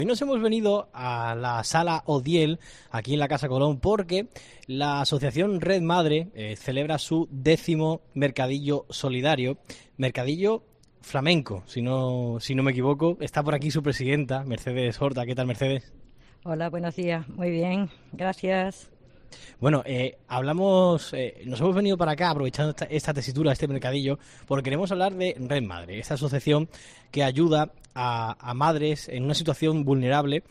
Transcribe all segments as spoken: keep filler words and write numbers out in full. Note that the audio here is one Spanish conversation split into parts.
Hoy nos hemos venido a la Sala Odiel, aquí en la Casa Colón, porque la Asociación Red Madre eh, celebra su décimo mercadillo solidario, mercadillo flamenco, si no, si no me equivoco. Está por aquí su presidenta, Mercedes Horta. ¿Qué tal, Mercedes? Hola, buenos días. Muy bien, gracias. Bueno, eh, hablamos, eh, nos hemos venido para acá aprovechando esta, esta tesitura, este mercadillo, porque queremos hablar de Red Madre, esta asociación que ayuda a, a madres en una situación vulnerable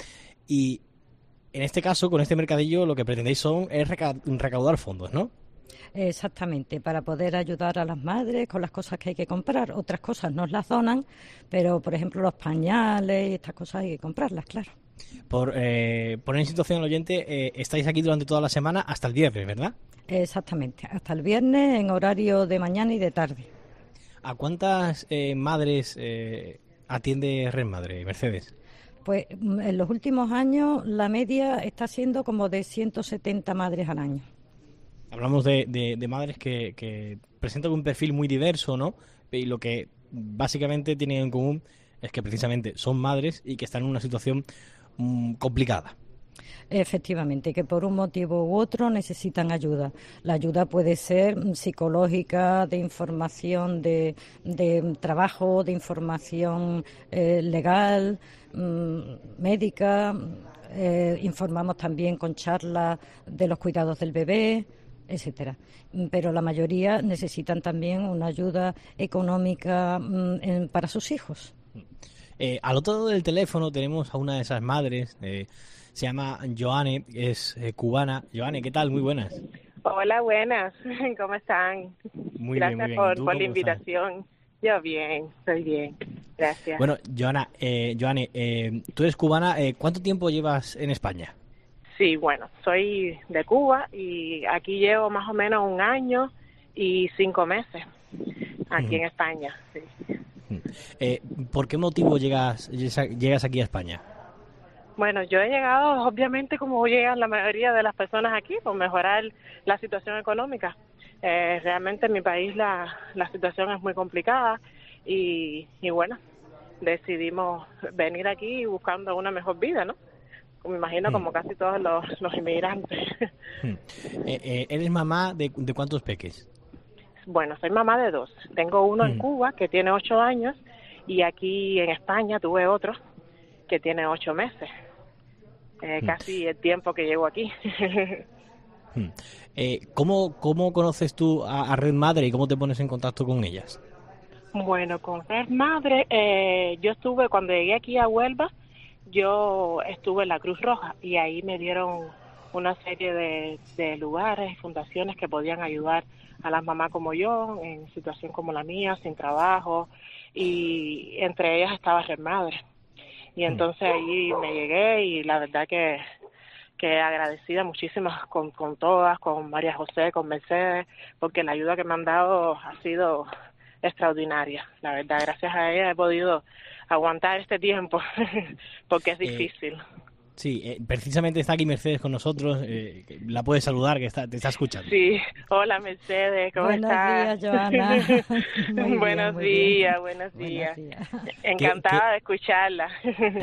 y en este caso, con este mercadillo, lo que pretendéis son es reca- recaudar fondos, ¿no? Exactamente, para poder ayudar a las madres con las cosas que hay que comprar. Otras cosas nos las donan, pero por ejemplo los pañales y estas cosas hay que comprarlas, claro. Por eh, poner en situación al oyente, eh, estáis aquí durante toda la semana hasta el viernes, ¿verdad? Exactamente, hasta el viernes en horario de mañana y de tarde. ¿A cuántas eh, madres eh, atiende Red Madre, Mercedes? Pues mm, en los últimos años la media está siendo como de ciento setenta madres al año. Hablamos de, de- de madres que, que presentan un perfil muy diverso, ¿no? Y lo que básicamente tienen en común es que precisamente son madres y que están en una situación mm, complicada. Efectivamente, que por un motivo u otro necesitan ayuda. La ayuda puede ser mm, psicológica, de información de, de trabajo, de información eh, legal, mm, médica. Eh, informamos también con charlas de los cuidados del bebé, etcétera. Mm, Pero la mayoría necesitan también una ayuda económica mm, en- para sus hijos. Eh, al otro lado del teléfono tenemos a una de esas madres, eh, se llama Joane, es eh, cubana. Joane, ¿qué tal? Muy buenas. Hola, buenas. ¿Cómo están? Muy bien, muy Gracias bien. ¿Y por, tú por la cómo estás? invitación. Yo bien, estoy bien. Gracias. Bueno, Joana, eh, Joane, eh, tú eres cubana. Eh, ¿cuánto tiempo llevas en España? Sí, bueno, soy de Cuba y aquí llevo más o menos un año y cinco meses aquí en España. Sí. Eh, ¿por qué motivo llegas, llegas aquí a España? Bueno, yo he llegado, obviamente, como llegan la mayoría de las personas aquí, por mejorar la situación económica. Eh, realmente en mi país la, la situación es muy complicada y, y bueno, decidimos venir aquí buscando una mejor vida, ¿no? Me imagino Hmm, como casi todos los, los inmigrantes. hmm. Eh, eh, ¿eres mamá de, de cuántos peques? Bueno, soy mamá de dos. Tengo uno en Hmm, Cuba que tiene ocho años y aquí en España tuve otro que tiene ocho meses. Eh, hmm, casi el tiempo que llevo aquí. hmm. Eh, ¿cómo, cómo conoces tú a, a Red Madre y cómo te pones en contacto con ellas? Bueno, con Red Madre, eh, yo estuve, cuando llegué aquí a Huelva, yo estuve en la Cruz Roja y ahí me dieron una serie de, de lugares y fundaciones que podían ayudar a las mamás como yo, en situación como la mía, sin trabajo, y entre ellas estaba Red Madre. Y Hmm. entonces ahí me llegué y la verdad que, que agradecida muchísimo con, con todas, con María José, con Mercedes, porque la ayuda que me han dado ha sido extraordinaria. La verdad, gracias a ella he podido aguantar este tiempo, porque es Eh, difícil. sí, eh, precisamente está aquí Mercedes con nosotros. Eh, que la puedes saludar, que está, te está escuchando. Sí, hola Mercedes, ¿cómo Buenos estás? días, Joana. Muy bien, Buenos muy bien. días, buenos Buenos días. días. ¿Qué, qué, Encantada de escucharla.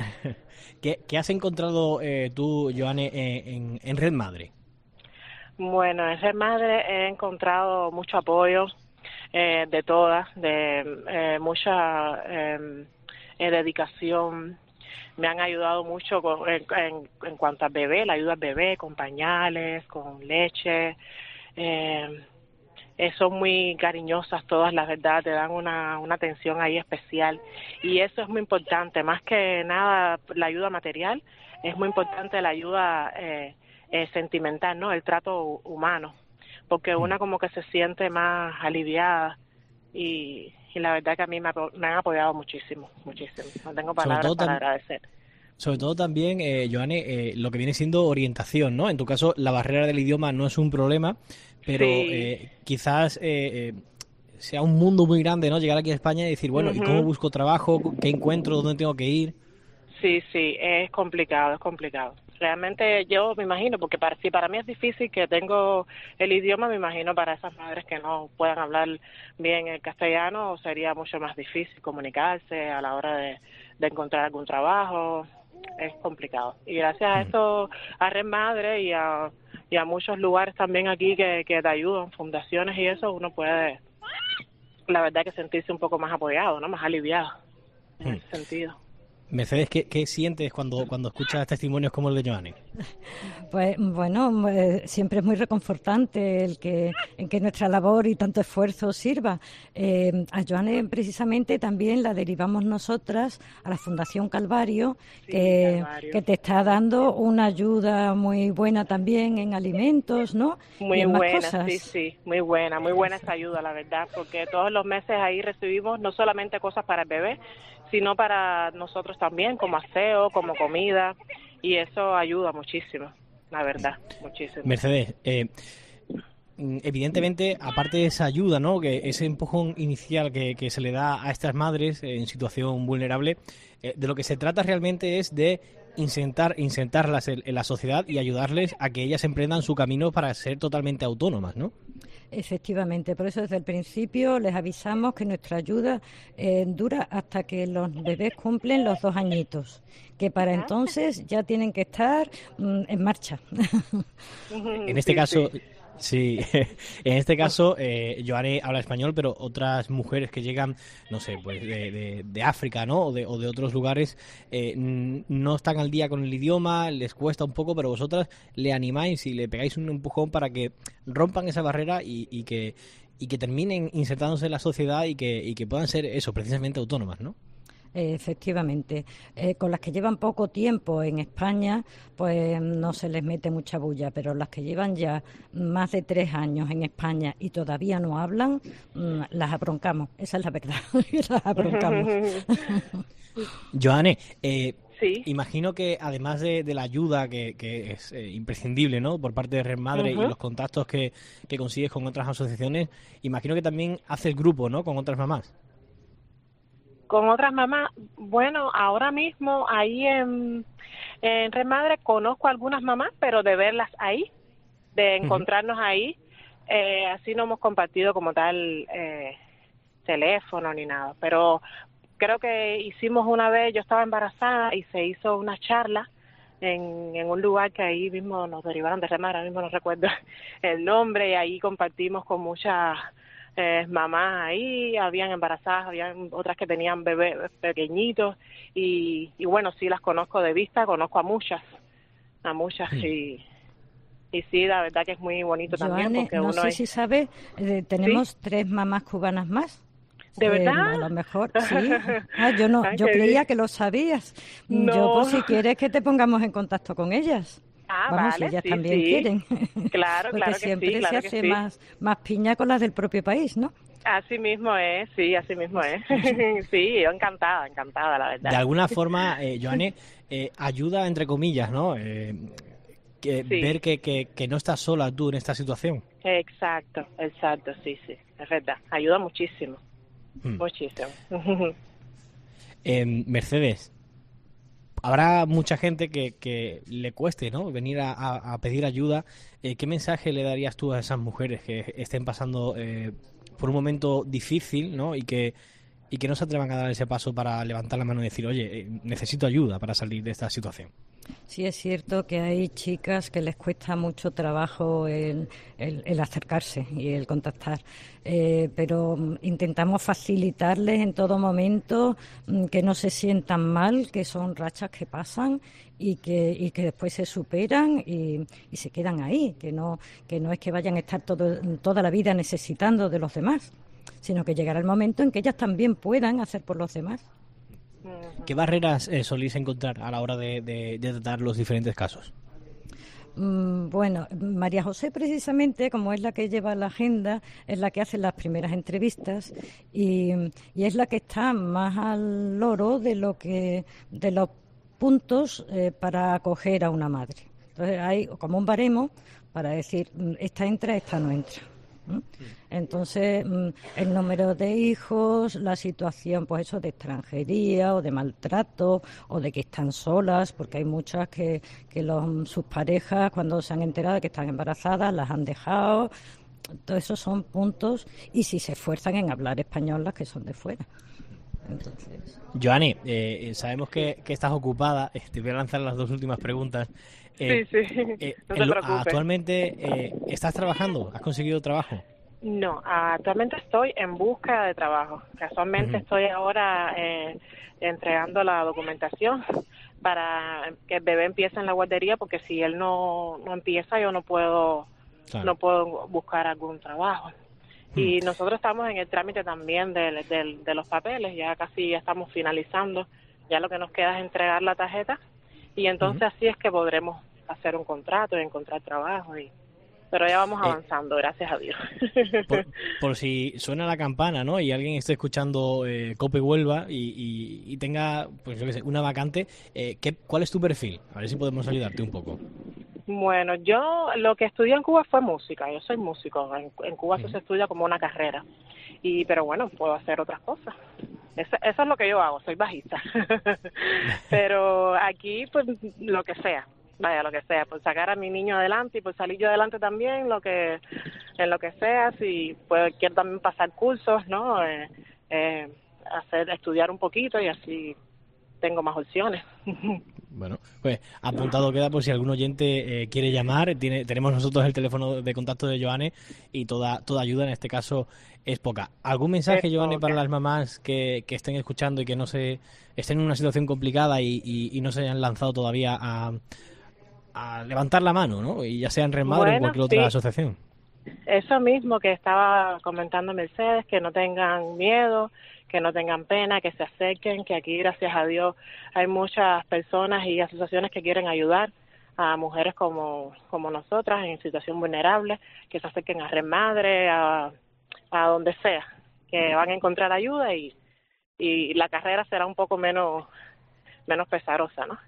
qué, qué has encontrado eh, tú, Joane, eh, en, en Red Madre? Bueno, en Ser Madre he encontrado mucho apoyo eh, de todas, de eh, mucha eh, eh, dedicación. Me han ayudado mucho con- en, en, en cuanto al bebé, la ayuda al bebé, con pañales, con leche. Eh, eh, son muy cariñosas todas, la verdad, te dan una, una atención ahí especial. Y eso es muy importante, más que nada la ayuda material, es muy importante la ayuda eh, eh, sentimental, ¿no? El trato hu- humano, porque Hmm. una como que se siente más aliviada y, y la verdad que a mí me, apo- me han apoyado muchísimo, muchísimo. No tengo Sobre palabras todo, para tam- agradecer. sobre todo también, eh, Joane, eh, lo que viene siendo orientación, ¿no? En tu caso, la barrera del idioma no es un problema, pero Sí. eh, quizás eh, eh, sea un mundo muy grande, ¿no? Llegar aquí a España y decir, bueno, ¿y cómo Ujú. busco trabajo? ¿Qué encuentro? ¿Dónde tengo que ir? Sí, sí, es complicado, es complicado. Realmente yo me imagino, porque para, si para mí es difícil que tengo el idioma, me imagino para esas madres que no puedan hablar bien el castellano, sería mucho más difícil comunicarse a la hora de, de encontrar algún trabajo. es complicado. Y gracias a esto, a Red Madre y a, y a muchos lugares también aquí que, que te ayudan, fundaciones y eso, uno puede, la verdad, que sentirse un poco más apoyado, ¿no? Más aliviado en ese sentido. Mercedes, ¿qué, qué sientes cuando, cuando escuchas testimonios como el de Joanny? Pues bueno, eh, siempre es muy reconfortante el que, en que nuestra labor y tanto esfuerzo sirva. Eh, a Joanny precisamente también la derivamos nosotras a la Fundación Calvario, Sí, que, Calvario. que te está dando una ayuda muy buena también en alimentos, ¿no? Muy y en más buena, cosas. sí, sí, muy buena, muy buena esa ayuda, la verdad, porque todos los meses ahí recibimos no solamente cosas para el bebé, sino para nosotros también, como aseo, como comida, y eso ayuda muchísimo, la verdad, muchísimo. Mercedes, eh, evidentemente, aparte de esa ayuda, ¿no? Que ese empujón inicial que, que se le da a estas madres en situación vulnerable, eh, de lo que se trata realmente es de insertar, insertarlas en, en la sociedad y ayudarles a que ellas emprendan su camino para ser totalmente autónomas, ¿no? Efectivamente, por eso desde el principio les avisamos que nuestra ayuda eh, dura hasta que los bebés cumplen los dos añitos, que para entonces ya tienen que estar mm, en marcha. En este Sí, caso, sí. sí, en este caso, eh, Joanny habla español, pero otras mujeres que llegan, no sé, pues de, de, de África, ¿no? O de, o de otros lugares, eh, no están al día con el idioma, les cuesta un poco, pero vosotras le animáis y le pegáis un empujón para que rompan esa barrera y, y que y que terminen insertándose en la sociedad y que, y que puedan ser eso, precisamente autónomas, ¿no? Efectivamente, eh, con las que llevan poco tiempo en España, pues no se les mete mucha bulla, pero las que llevan ya más de tres años en España y todavía no hablan, mmm, las abroncamos, esa es la verdad, las abroncamos. Joanny, eh, Sí. imagino que además de, de la ayuda que, que es eh, imprescindible, ¿no? Por parte de Red Madre Uh-huh. y los contactos que, que consigues con otras asociaciones, imagino que también haces grupo, ¿no? Con otras mamás. Con otras mamás, bueno, ahora mismo ahí en, en Red Madre conozco a algunas mamás, pero de verlas ahí, de encontrarnos uh-huh. ahí, eh, así no hemos compartido como tal eh, teléfono ni nada, pero creo que hicimos una vez, yo estaba embarazada y se hizo una charla en, en un lugar que ahí mismo nos derivaron de Red Madre, ahora mismo no recuerdo el nombre, y ahí compartimos con muchas Eh, mamás ahí, habían embarazadas, habían otras que tenían bebés pequeñitos y, y bueno, sí las conozco de vista, conozco a muchas, a muchas sí. y, y sí, la verdad que es muy bonito Joanny, también porque no uno sé es... si sabe, eh, tenemos ¿Sí? tres mamás cubanas más. ¿De eh, verdad? A lo mejor, sí. Ah, yo no, Ay, yo creía bien. que lo sabías. No. Yo, por si quieres que te pongamos en contacto con ellas. Ah, Vamos, vale, si ellas sí, también sí. quieren. Claro, Porque claro que siempre sí, claro se que hace sí. más, más piña con las del propio país, ¿no? Así mismo es, sí, así mismo es. Sí, yo encantada, encantada, la verdad. De alguna forma, eh, Joanny, eh, ayuda, entre comillas, ¿no? Eh, que Sí. ver que, que, que no estás sola tú en esta situación. Exacto, exacto, sí, sí, es verdad. Ayuda muchísimo, Hmm. muchísimo. Eh, Mercedes, habrá mucha gente que, que le cueste, ¿no? Venir a, a, a pedir ayuda. Eh, ¿Qué mensaje le darías tú a esas mujeres que estén pasando eh, por un momento difícil, ¿no? Y que, y que no se atrevan a dar ese paso para levantar la mano y decir, oye, eh, necesito ayuda para salir de esta situación? Sí, es cierto que hay chicas que les cuesta mucho trabajo el, el, el acercarse y el contactar, eh, pero mm, intentamos facilitarles en todo momento mm, que no se sientan mal, que son rachas que pasan y que, y que después se superan y, y se quedan ahí, que no, que no es que vayan a estar todo, toda la vida necesitando de los demás, sino que llegará el momento en que ellas también puedan hacer por los demás. ¿Qué barreras eh, soléis encontrar a la hora de, de, de tratar los diferentes casos? Mm, bueno, María José precisamente, como es la que lleva la agenda, es la que hace las primeras entrevistas y, y es la que está más al loro de lo que de los puntos eh, para acoger a una madre. Entonces hay como un baremo para decir esta entra, esta no entra. Entonces, el número de hijos, la situación, pues eso, de extranjería o de maltrato o de que están solas, porque hay muchas que, que los, sus parejas, cuando se han enterado de que están embarazadas, las han dejado. Todos esos son puntos, y si se esfuerzan en hablar español las que son de fuera. Entonces... Joanny, eh, sabemos que, que estás ocupada. Te voy a lanzar las dos últimas preguntas. Eh, sí, sí, eh, no te lo, preocupes. ¿Actualmente eh, estás trabajando? ¿Has conseguido trabajo? No, actualmente estoy en busca de trabajo. Casualmente Uh-huh. estoy ahora eh, entregando la documentación para que el bebé empiece en la guardería, porque si él no, no empieza, yo no puedo, Claro. no puedo buscar algún trabajo. Y nosotros estamos en el trámite también de, de, de los papeles, ya casi ya estamos finalizando, ya lo que nos queda es entregar la tarjeta y entonces uh-huh. así es que podremos hacer un contrato y encontrar trabajo, y pero ya vamos avanzando, eh, gracias a Dios. Por, por si suena la campana, ¿no? Y alguien esté escuchando eh, Cope Huelva y, y, y tenga, pues yo qué sé, una vacante, eh, ¿qué, ¿cuál es tu perfil? A ver si podemos ayudarte un poco. Bueno, yo lo que estudié en Cuba fue música, yo soy músico, en, en Cuba eso se estudia como una carrera, y pero bueno, puedo hacer otras cosas, eso, eso es lo que yo hago, soy bajista, pero aquí pues lo que sea, vaya, lo que sea, por sacar a mi niño adelante y por salir yo adelante también, lo que en lo que sea, si pues, quiero también pasar cursos, ¿no? Eh, eh, hacer, estudiar un poquito y así tengo más opciones. Bueno, pues apuntado queda por si algún oyente eh, quiere llamar. Tiene, tenemos nosotros el teléfono de contacto de Joanny y toda toda ayuda en este caso es poca. ¿Algún mensaje, Joanny, para las mamás que, que estén escuchando y que no se estén en una situación complicada y, y, y no se hayan lanzado todavía a, a levantar la mano, ¿no? Y ya sea en Red Madre bueno, o en cualquier otra sí. asociación. Eso mismo que estaba comentando Mercedes, que no tengan miedo, que no tengan pena, que se acerquen, que aquí, gracias a Dios, hay muchas personas y asociaciones que quieren ayudar a mujeres como, como nosotras en situación vulnerable, que se acerquen a Red Madre, a, a donde sea, que van a encontrar ayuda y, y la carrera será un poco menos, menos pesarosa, ¿no?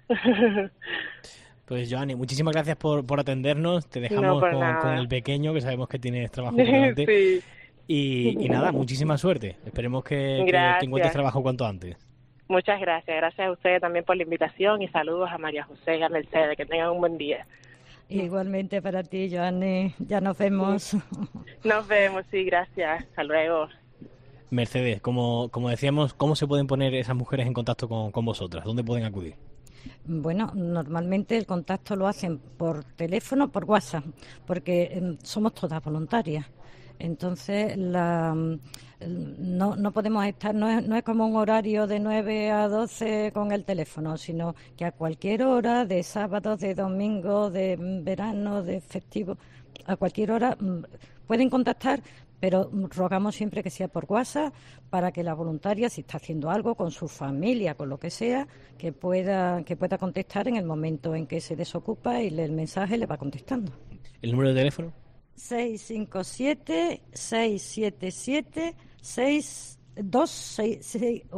Pues Joanny, muchísimas gracias por, por atendernos. Te dejamos no, con, con el pequeño, que sabemos que tienes trabajo por delante. Sí. Y, y nada, muchísima suerte. Esperemos que, que, que encuentres trabajo cuanto antes. Muchas gracias. Gracias a ustedes también por la invitación y saludos a María José y a Mercedes. Que tengan un buen día. Igualmente para ti, Joanny. Ya nos vemos. Nos vemos, sí, gracias. Hasta luego. Mercedes, como, como decíamos, ¿cómo se pueden poner esas mujeres en contacto con, con vosotras? ¿Dónde pueden acudir? Bueno, normalmente el contacto lo hacen por teléfono, por WhatsApp, porque eh, somos todas voluntarias. Entonces, la, no, no podemos estar, no es, no es como un horario de nueve a doce con el teléfono, sino que a cualquier hora, de sábado, de domingo, de verano, de festivo, a cualquier hora pueden contactar, pero rogamos siempre que sea por WhatsApp para que la voluntaria, si está haciendo algo con su familia, con lo que sea, que pueda, que pueda contestar en el momento en que se desocupa y el mensaje le va contestando. ¿El número de teléfono? seis cinco siete, seis siete siete, seis dos seis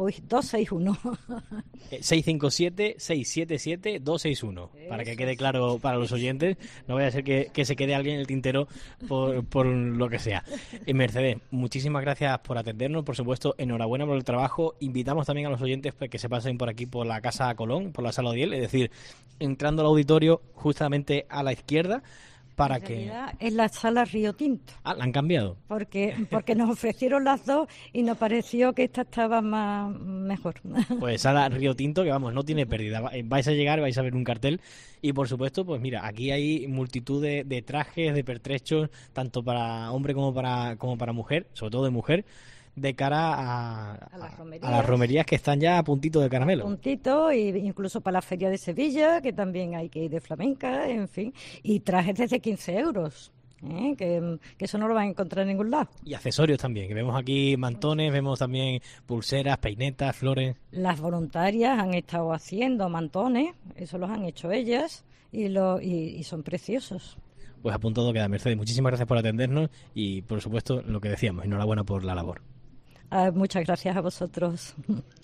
uno. seis cinco siete, seis siete siete, dos seis uno. Para que quede claro para los oyentes. No vaya a ser que, que se quede alguien en el tintero por, por lo que sea. Y Mercedes, muchísimas gracias por atendernos. Por supuesto, enhorabuena por el trabajo. Invitamos también a los oyentes que se pasen por aquí, por la Casa Colón, por la Sala Odiel. Es decir, entrando al auditorio justamente a la izquierda. Para en que realidad es la sala Río Tinto. Ah, la han cambiado. Porque porque nos ofrecieron las dos y nos pareció que esta estaba más mejor. Pues sala Río Tinto, que vamos, no tiene pérdida. Vais a llegar, vais a ver un cartel y por supuesto, pues mira, aquí hay multitud de, de trajes, de pertrechos, tanto para hombre como para como para mujer, sobre todo de mujer, de cara a, a, las romerías, a las romerías que están ya a puntito de caramelo. A puntito, y incluso para la Feria de Sevilla, que también hay que ir de flamenca, en fin. Y trajes desde quince euros, ¿eh? que, que eso no lo van a encontrar en ningún lado. Y accesorios también, que vemos aquí mantones, vemos también pulseras, peinetas, flores. Las voluntarias han estado haciendo mantones, eso los han hecho ellas, y, lo, y, y son preciosos. Pues apuntado queda, Mercedes. Muchísimas gracias por atendernos y, por supuesto, lo que decíamos, enhorabuena por la labor. Ah, muchas gracias a vosotros.